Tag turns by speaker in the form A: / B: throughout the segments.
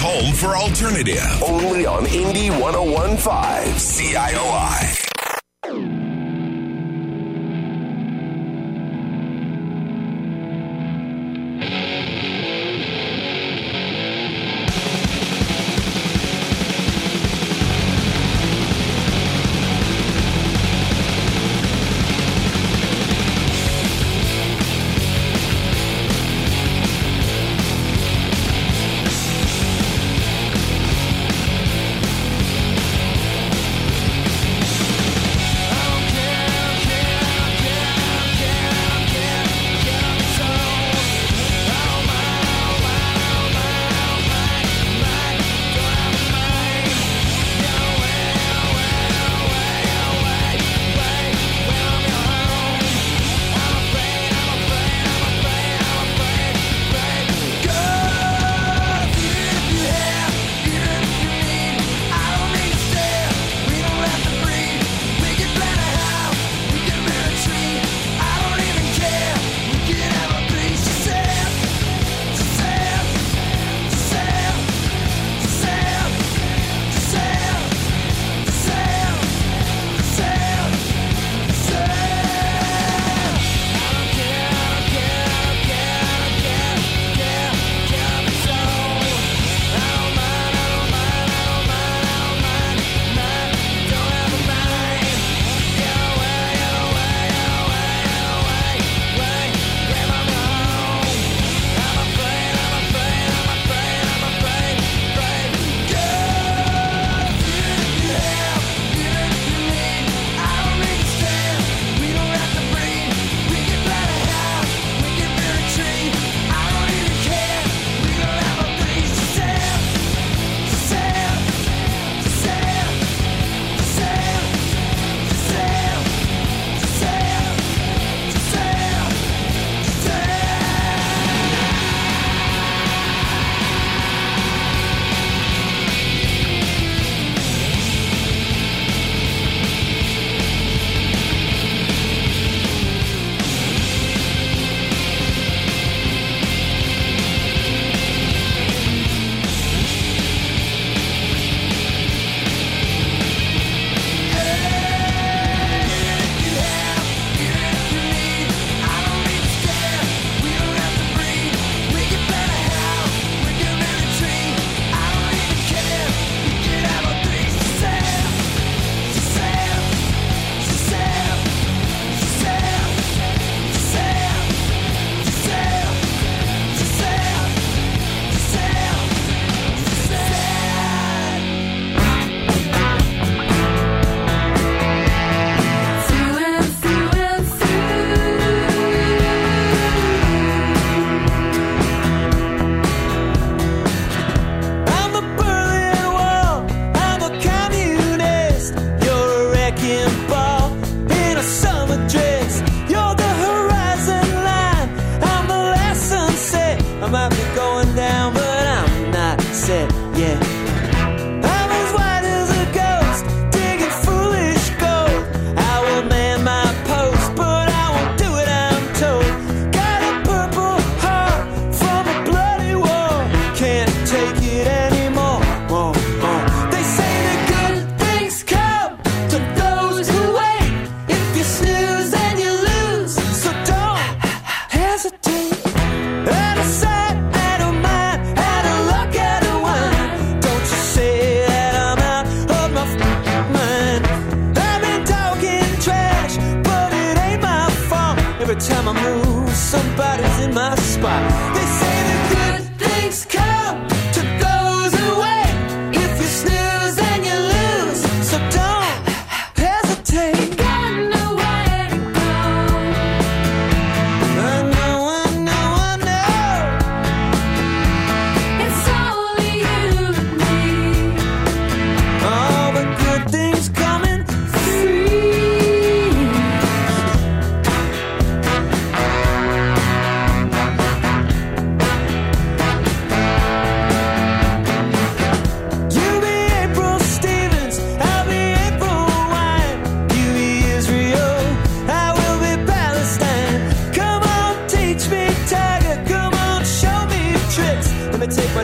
A: home for alternative. Only on Indie 101.5 CIOI.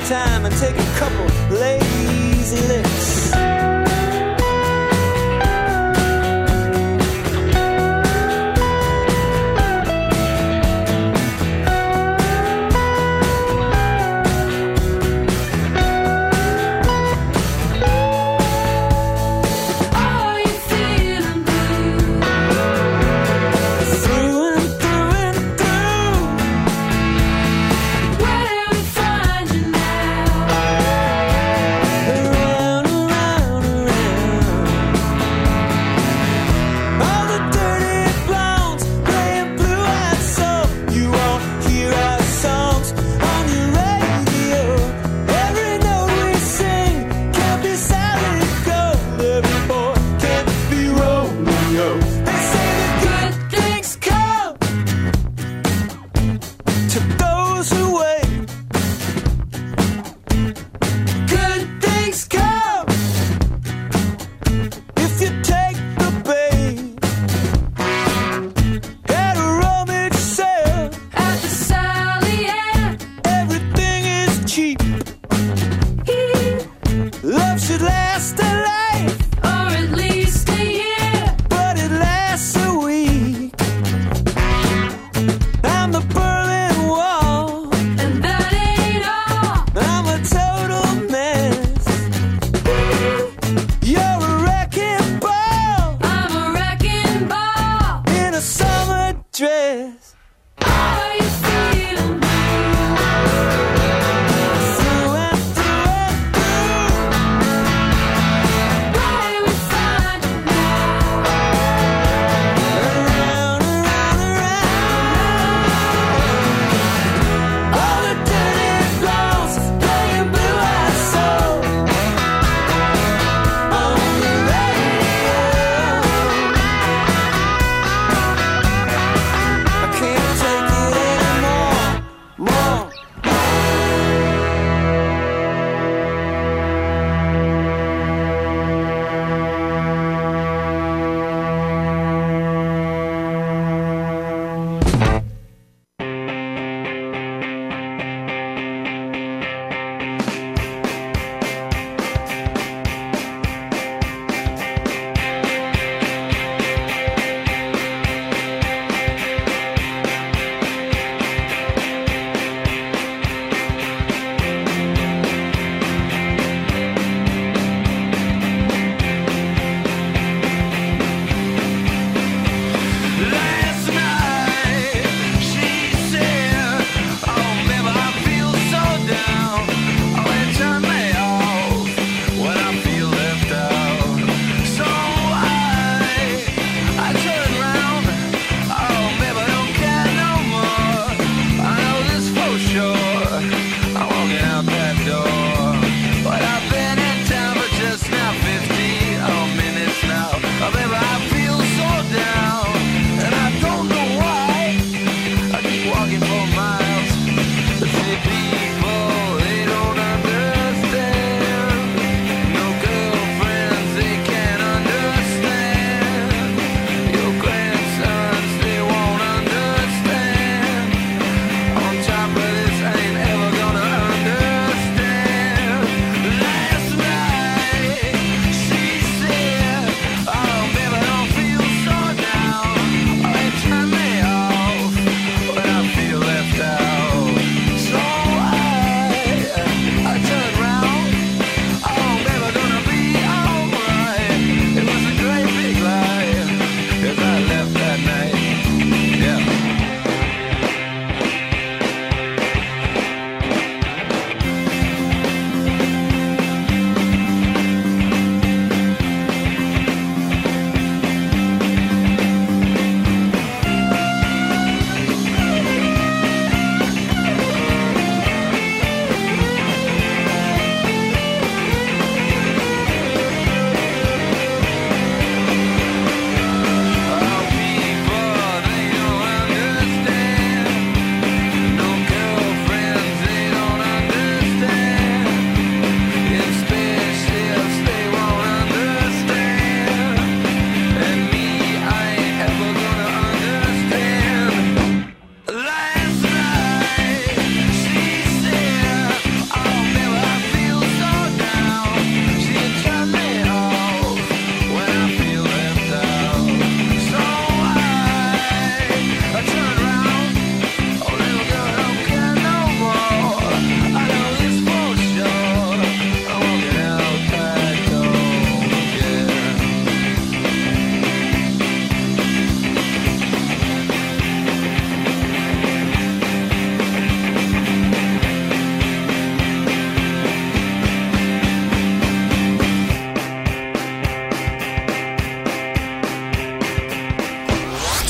B: time and take a couple lazy licks.
C: Where we find you now?
B: Around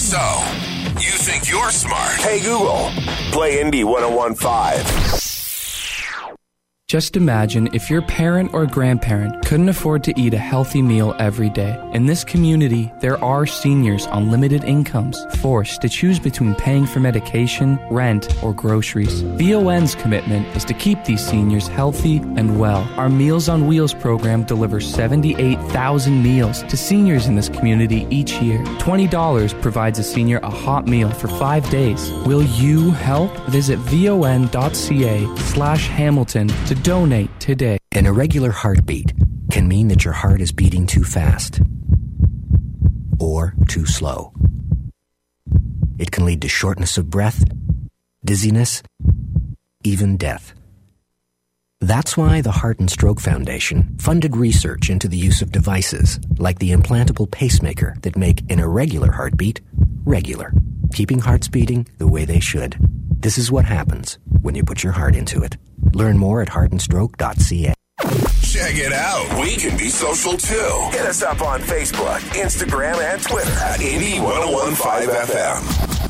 A: So, you think you're smart? Hey Google, play Indie 101.5.
C: Just imagine if your parent or grandparent couldn't afford to eat a healthy meal every day. In this community, there are seniors on limited incomes, forced to choose between paying for medication, rent, or groceries. VON's commitment is to keep these seniors healthy and well. Our Meals on Wheels program delivers 78,000 meals to seniors in this community each year. $20 provides a senior a hot meal for 5 days. Will you help? Visit von.ca/Hamilton to donate today.
D: An irregular heartbeat can mean that your heart is beating too fast or too slow. It can lead to shortness of breath, dizziness, even death. That's why the Heart and Stroke Foundation funded research into the use of devices like the implantable pacemaker that make an irregular heartbeat regular, keeping hearts beating the way they should. This is what happens when you put your heart into it. Learn more at heartandstroke.ca.
A: Check it out. We can be social too. Hit us up on Facebook, Instagram, and Twitter at Indie 101.5 FM.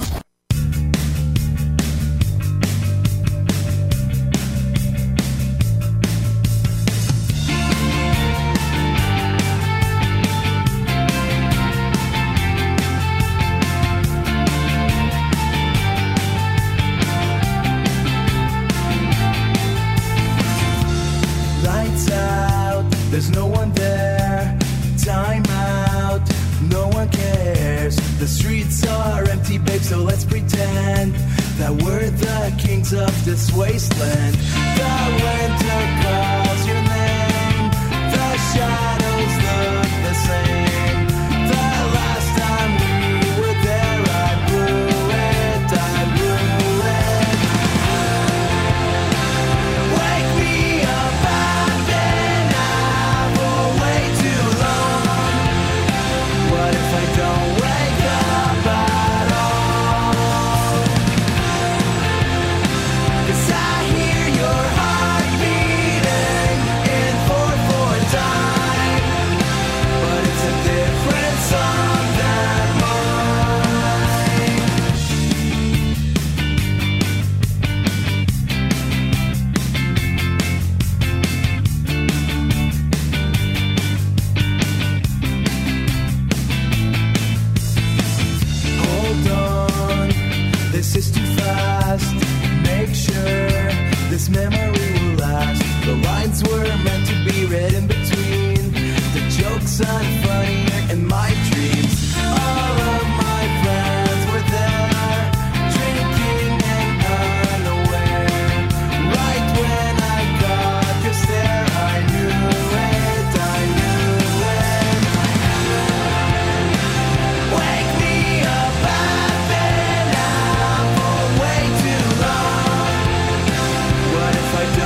B: There's no one there, time out, no one cares. The streets are empty, babe, so let's pretend that we're the kings of this wasteland. The winter calls your name, the shadows look the same. The last time we were there, I blew it. Wake me up, I've been out for way too long. What if I don't wake up at all? 'Cause I hear your heart beating in 4/4 time, but it's a different song than mine. Hold on, this is too fast. Make sure this memory will last. The lines were meant to be read in between. The jokes unfunnier in my dreams. All of my friends were there, drinking and unaware. Right when I got your stare, I knew it. Wake me up, I've been out for way too long. What if I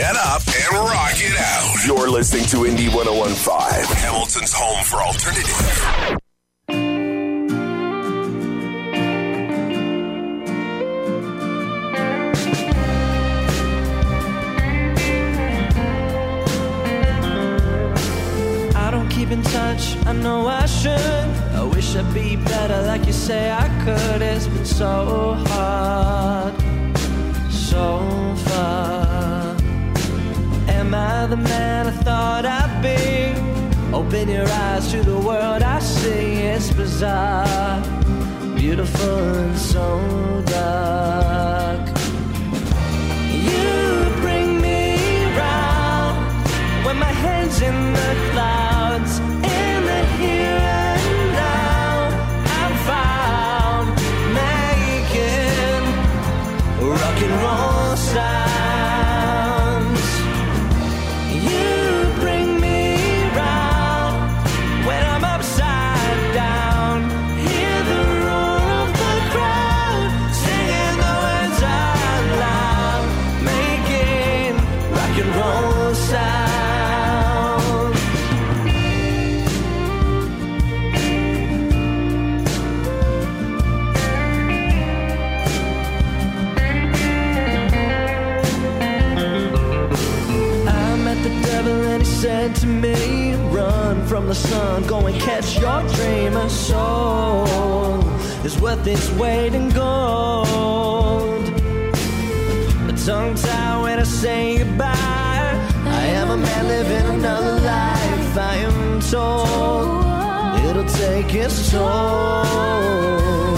A: Get up and rock it out. You're listening to Indie 101.5, Hamilton's home for alternative.
B: Keep in touch, I know I should. I wish I'd be better like you say I could. It's been so hard, so far. Am I the man I thought I'd be? Open your eyes to the world I see. It's bizarre, beautiful and so dark. You bring me round when my head's in the clouds. In the here and now, I'm found making rock and roll sounds. You bring me round when I'm upside down. Hear the roar of the crowd, singing the words out loud, making rock and roll sounds. Said to me, run from the sun, go and catch your dream. A soul is worth its weight in gold. A tongue tied when I say goodbye. I am a man living another life. I am told it'll take its toll.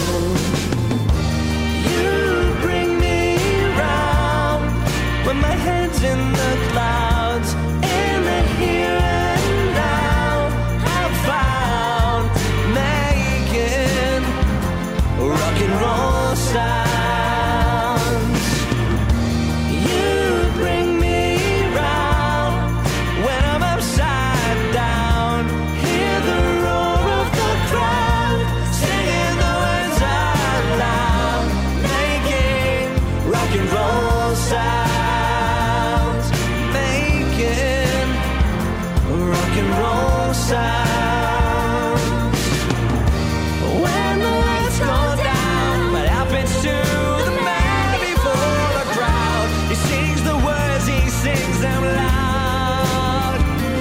B: You bring me round when my head's in the clouds. Here and now, I'm found making rock and roll sounds. You bring me round when I'm upside down. Hear the roar of the crowd, singing the words out loud, making rock and roll sounds, making rock and roll sounds. When the lights go down, what happens to the man before the crowd? He sings the words, he sings them loud.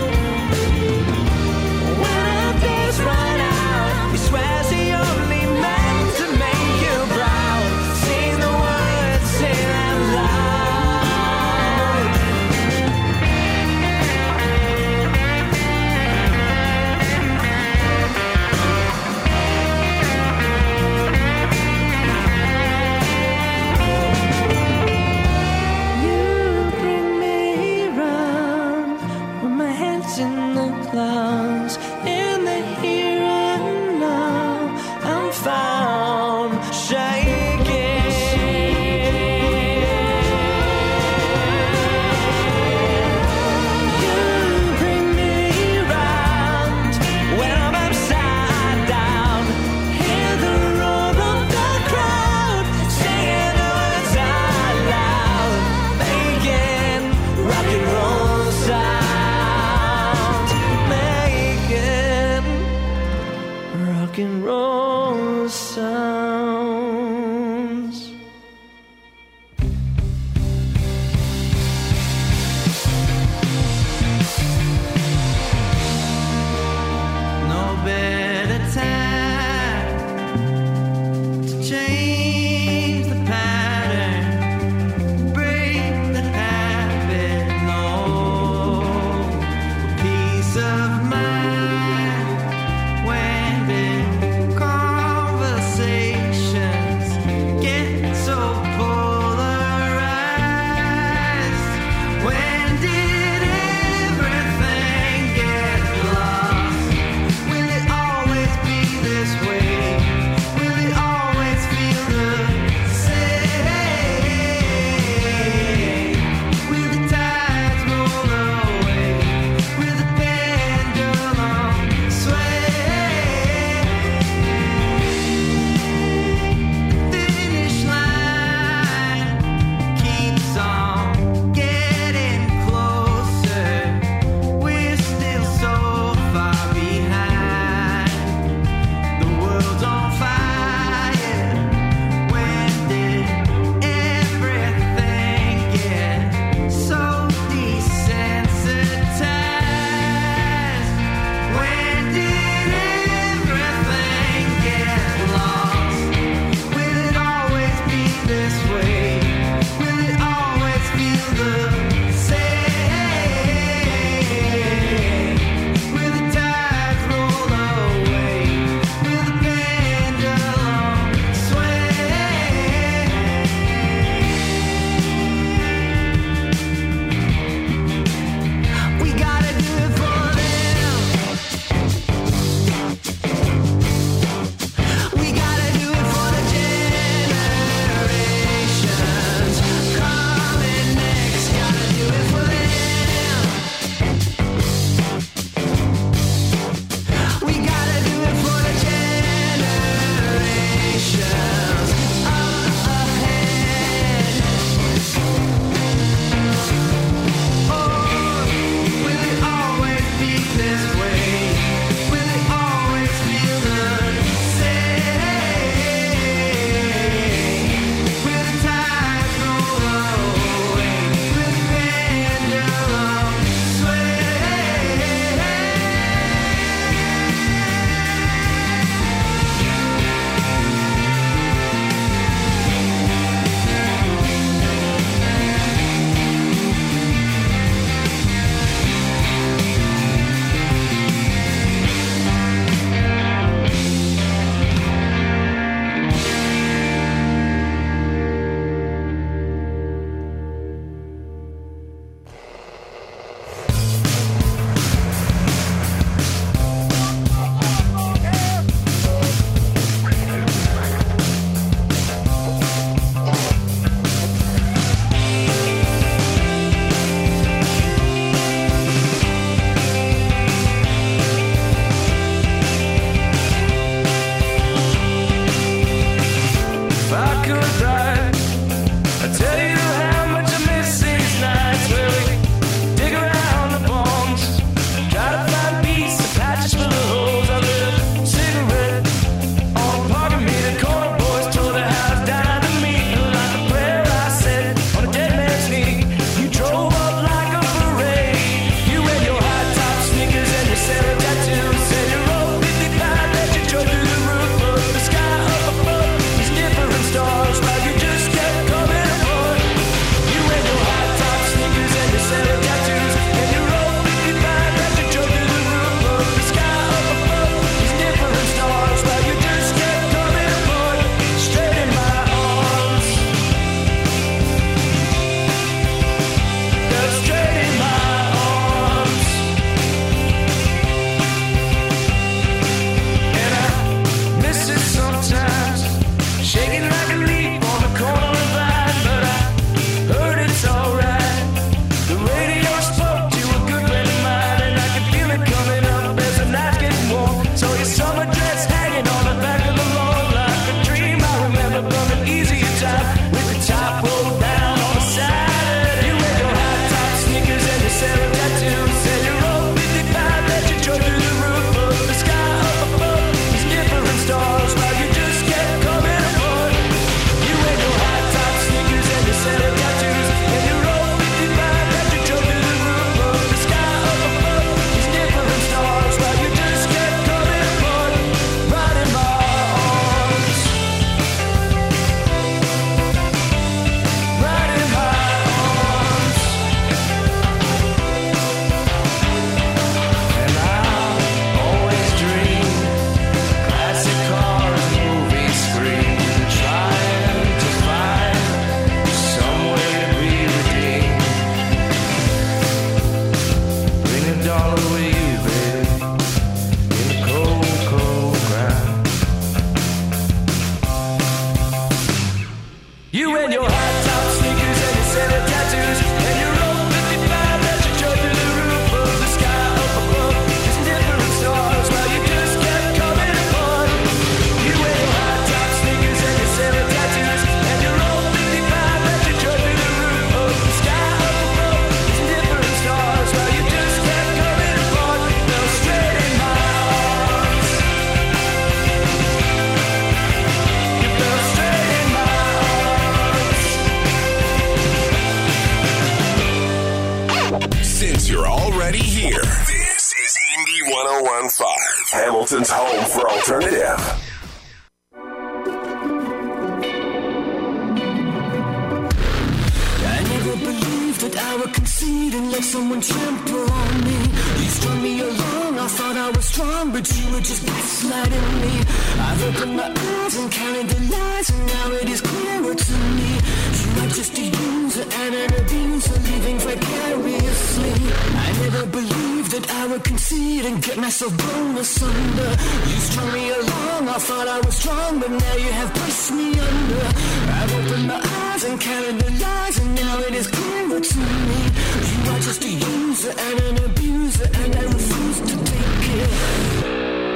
B: When our days run out, he swears he only meant to make you proud. Sing the words, sing them loud. In the clouds, in the here and now, I'm found shaking. You bring me round when I'm upside down. Hear the roar of the crowd, singing the words out loud, making rock and roll sound. Rock and roll sounds. No better time to change the pattern, break the habit, no peace of mind. When did conversations get so polarized? When did everything get lost? Will it always be this way? Will it always feel the same? Will the tides roll away? Will the pendulum
A: Indie 101.5, Hamilton's home for alternative.
B: That I would concede and let someone trample on me. You strung me along, I thought I was strong, but you were just gaslighting me. I've opened my eyes and counted the lies, and now it is clearer to me. You are just a user and an abuser, living vicariously. I never believed that I would concede and get myself blown asunder. You strung me along, I thought I was strong, but now you have pushed me under. I've opened my eyes and counted the lies, and now it is clearer to me. You are just a user and an abuser, and I refuse to take it.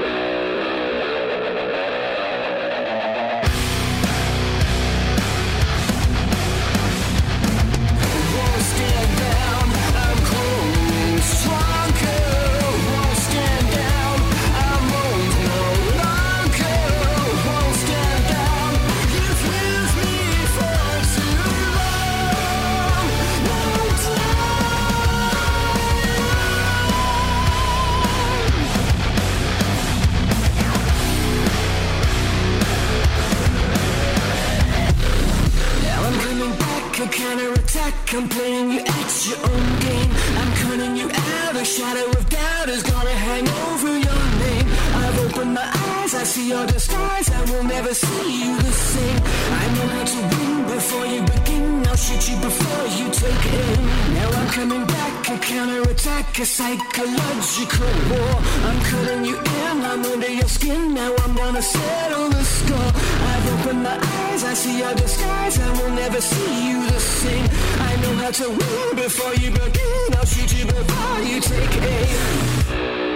B: Counter-attack, I'm playing you at your own game. I'm cutting you out, a shadow of doubt is gonna hang over your name. I've opened my eyes, I see your disguise, I will never see you the same. I know how to win before you begin, I'll shoot you before you take aim. Now I'm coming back, a counter-attack, a psychological war. I'm cutting you in, I'm under your skin, now I'm gonna settle the score. I've opened my eyes, I see your disguise, I will never see you the same. I know how to win before you begin, I'll shoot you before you take aim.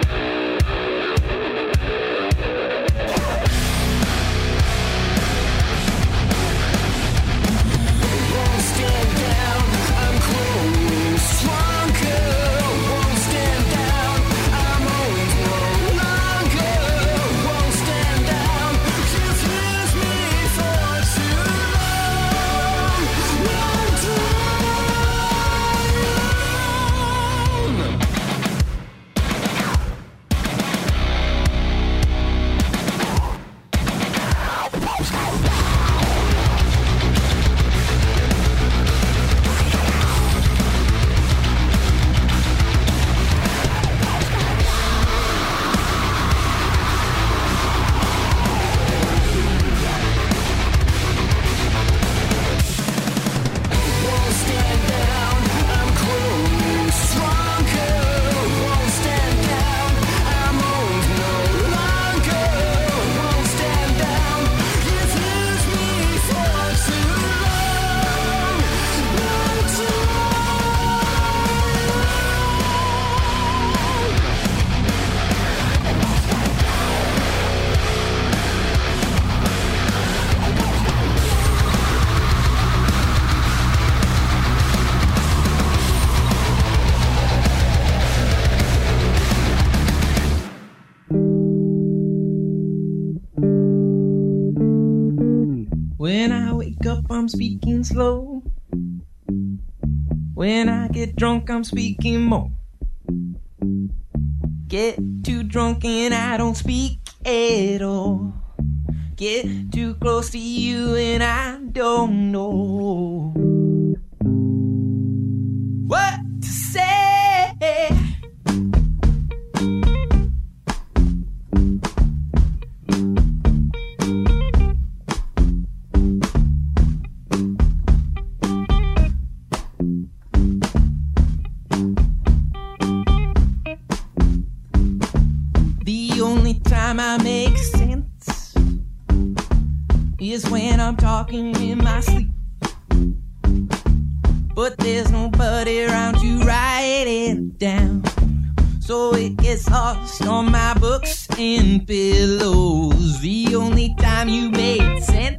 B: I'm speaking slow. When I get drunk, I'm speaking more. Get too drunk and I don't speak at all. Get too close to you and I don't know what to say. I make sense is when I'm talking in my sleep, but there's nobody around to write it down, so it gets lost on my books and pillows. The only time you made sense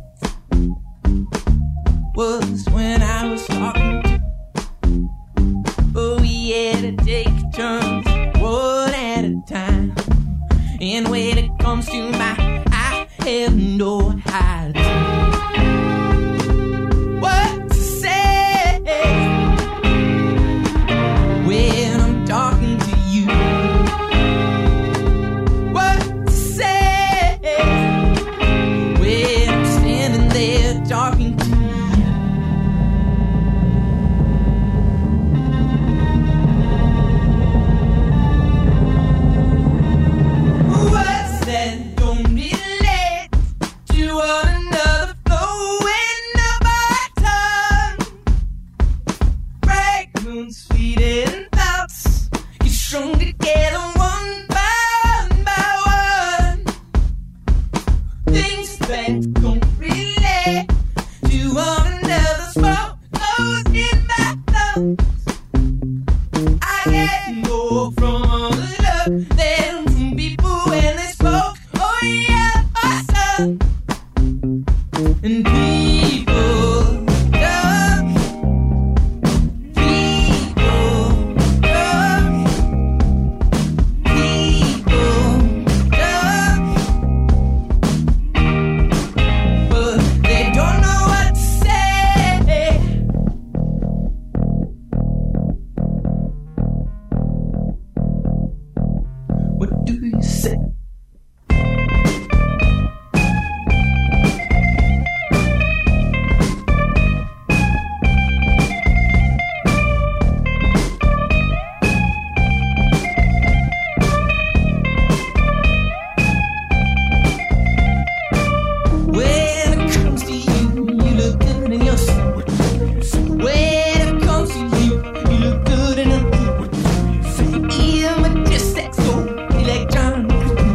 B: was when I was talking to, but we had to take turns one at a time. And when it comes to I have no idea what to say when I'm talking to you. say. Just that so electronic.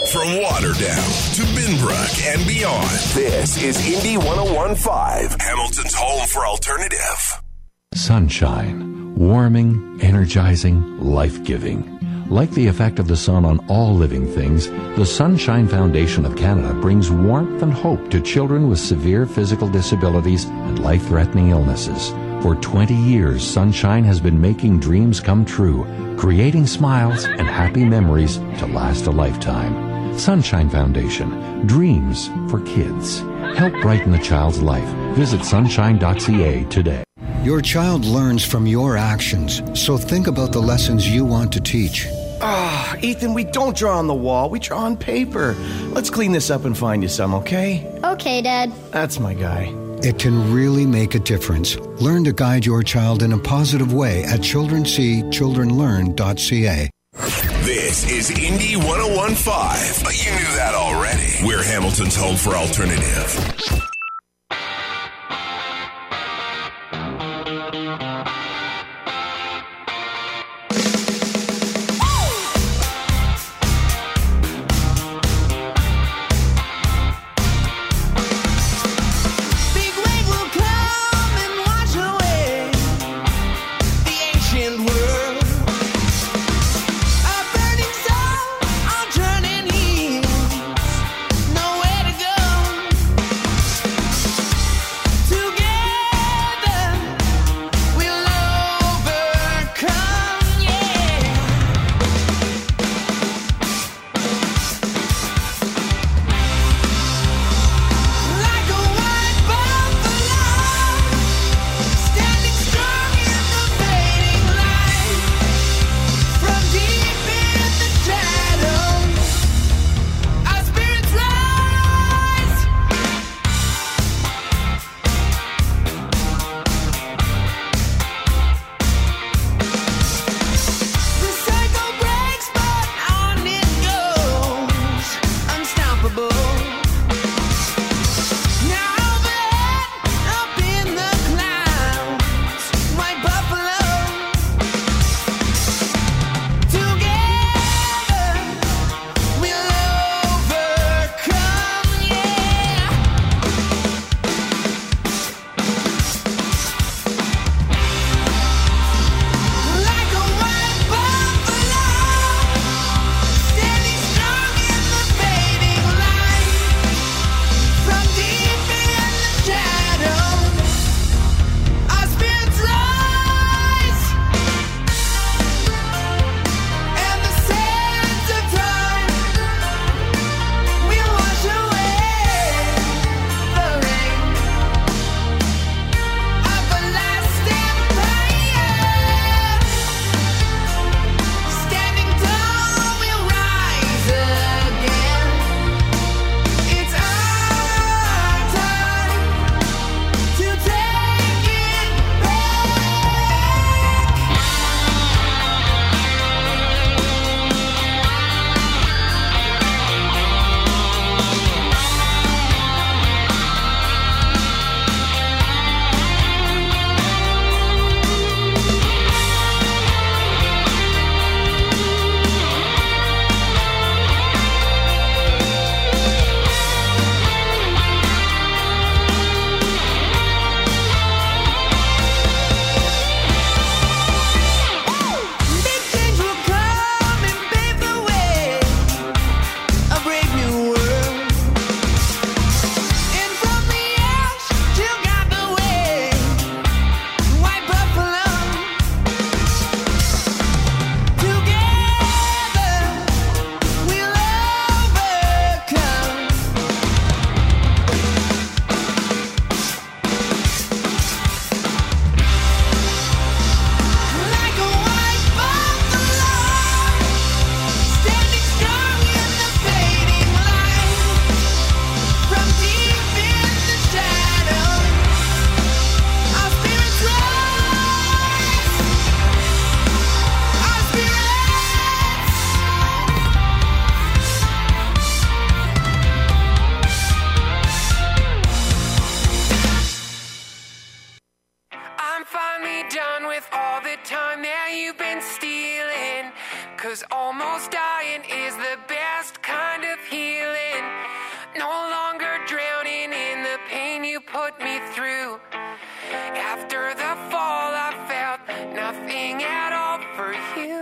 A: From Waterdown to Binbrook and beyond, this is Indy 101.5, Hamilton's home for alternative.
E: Sunshine. Warming, energizing, life-giving. Like the effect of the sun on all living things, the Sunshine Foundation of Canada brings warmth and hope to children with severe physical disabilities and life-threatening illnesses. For 20 years, Sunshine has been making dreams come true, creating smiles and happy memories to last a lifetime. Sunshine Foundation. Dreams for kids. Help brighten a child's life. Visit sunshine.ca today.
F: Your child learns from your actions, so think about the lessons you want to teach.
G: Ethan, we don't draw on the wall. We draw on paper. Let's clean this up and find you some, okay?
H: Okay, Dad.
G: That's my guy.
F: It can really make a difference. Learn to guide your child in a positive way at childrenseechildrenlearn.ca.
A: This is Indy 101.5, but you knew that already. We're Hamilton's home for alternative.
I: time that you've been stealing, 'cause almost dying is the best
H: best kind of healing. No longer drowning in the pain you put me through. After the fall, I felt nothing at all for you.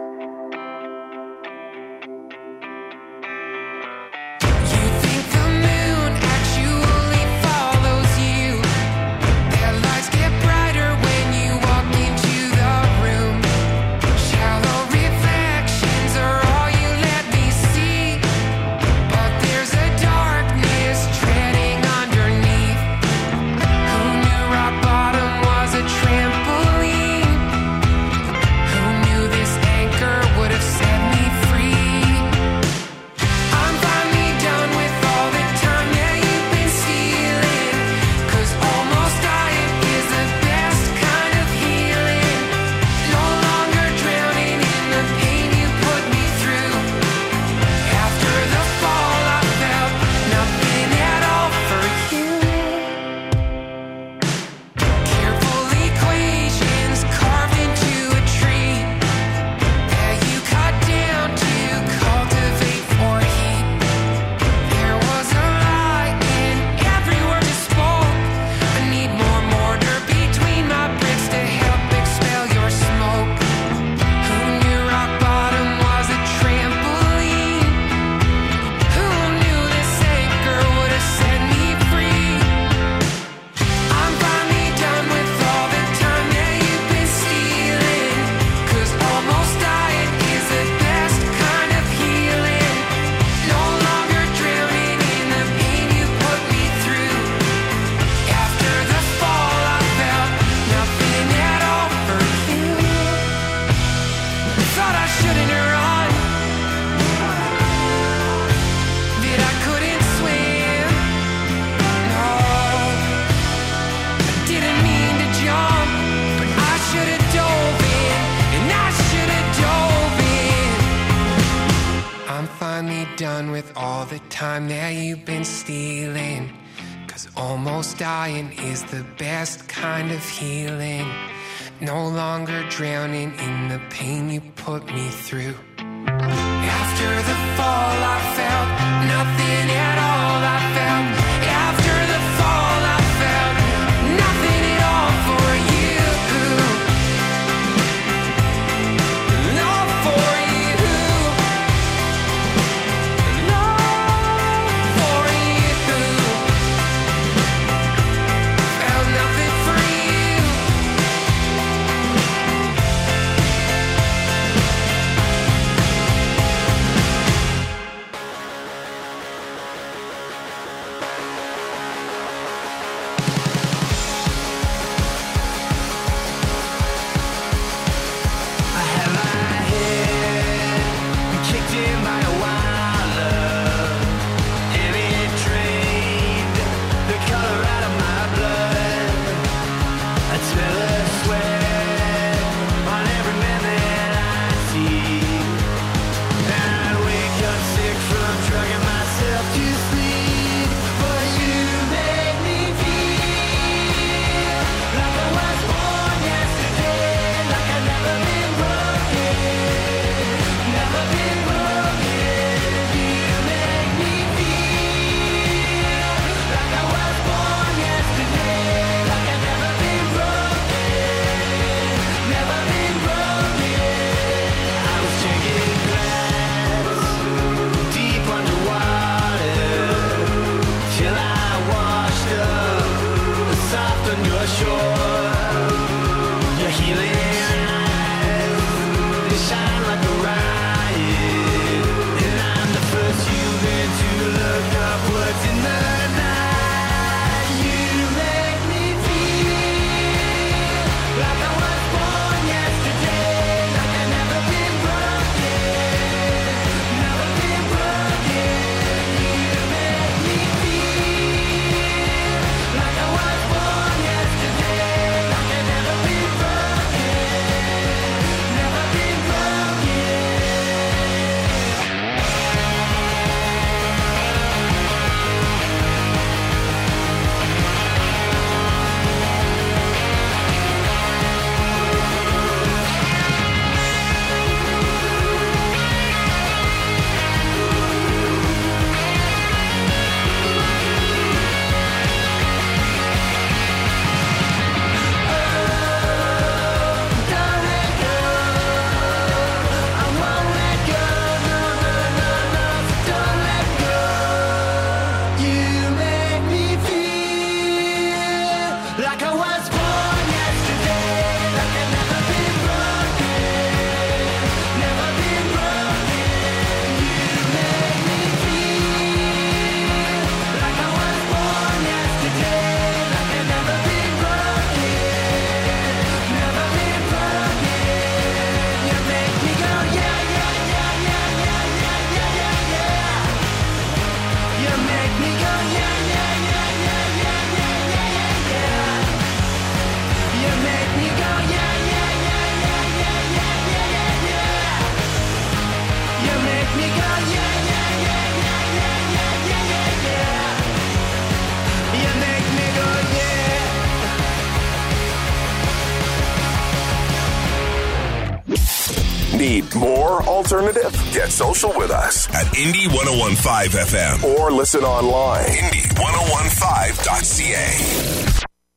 H: You think the moon actually follows you. Their lights get brighter when you walk into the room. Shallow reflections are all you let me see. But there's a darkness treading underneath. Who knew rock bottom was a trampoline? Who knew this anchor would have set me free? I'm finally done with all the time that you've been stealing. 'Cause almost dying is the best kind of healing. No longer drowning in the pain you put me through. After the fall, I felt nothing at all for you. Careful equations carved into a tree that you cut down to cultivate for heat. There was a lie in every word you spoke. I need more mortar between my bricks to help expel your smoke. Who knew rock bottom was a trampoline? Who knew this anchor would have set me free? I'm finally done with all the time that you've been stealing. 'Cause almost dying is the best kind of healing. No longer drowning in the pain you put me through. After the fall, I felt nothing at all for you. Thought I shouldn't run, that I couldn't swim. No, I didn't mean to jump, but I should have dove in, and I should have dove in. I'm finally done with all the time that you've been stealing. 'Cause almost dying is the best kind of healing. No longer drowning in the pain you put me through. After the fall, I felt nothing at all. I felt after the fall, I felt nothing at all for you. Not for you. Not for you. Felt nothing for you.
A: Need more alternative? Get social with us at Indie 1015 FM or listen online. Indie1015.ca.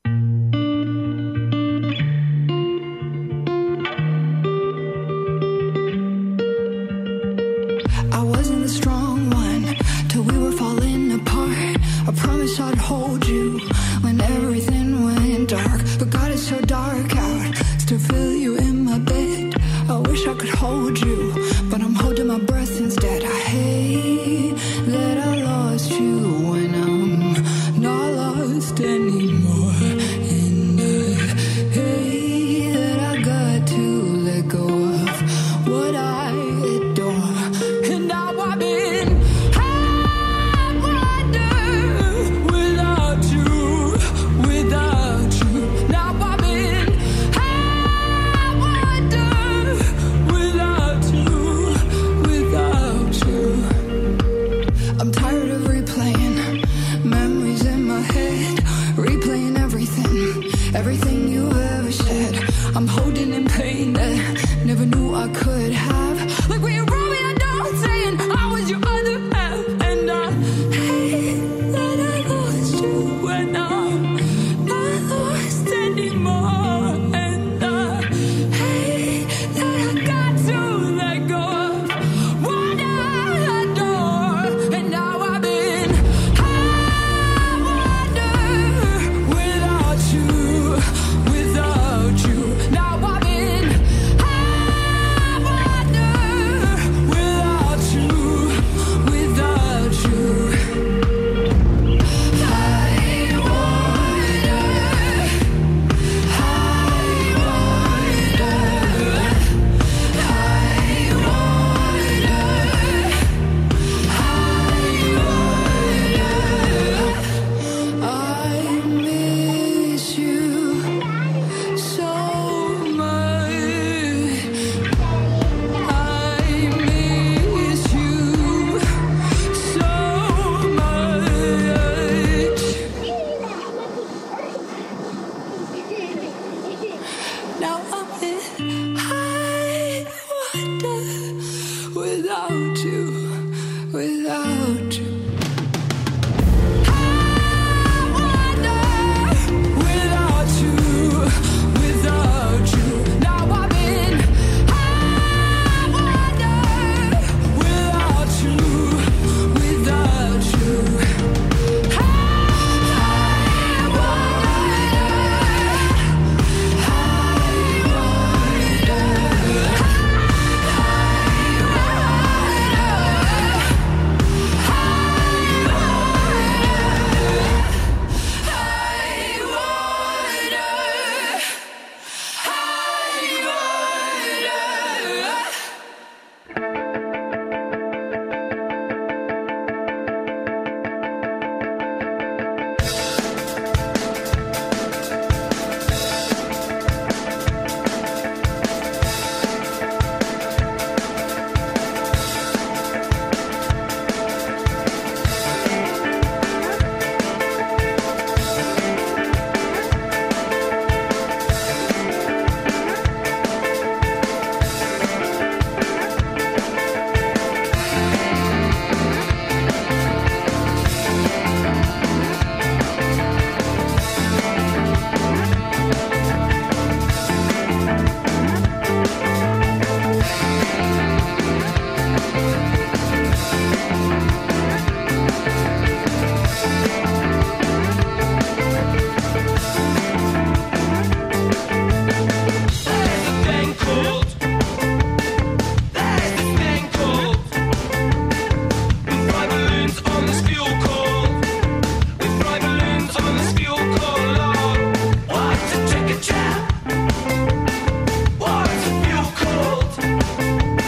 I: I wasn't the strong one till we were falling apart. I promised I'd hold you when everything went dark. But God, it's so dark out. Still feel you in my bed. I wish I could hold you, but I'm holding my breath instead. I hate that I lost you when I'm not lost anymore. And I hate that I got to let go of what I adore. And now I've been without you. Now I've been without you. I'm tired of replaying memories in my head, replaying everything you ever said. I'm holding in pain that never knew I could have. Like when you wrote me a note saying I was your other half, and I hate that I lost you when I'm not lost anymore. And I hate that I got to let go of what I adore. And now I've been without you. Now I've been without you. I miss you so much. I miss you so much. Now I'm in high water without you.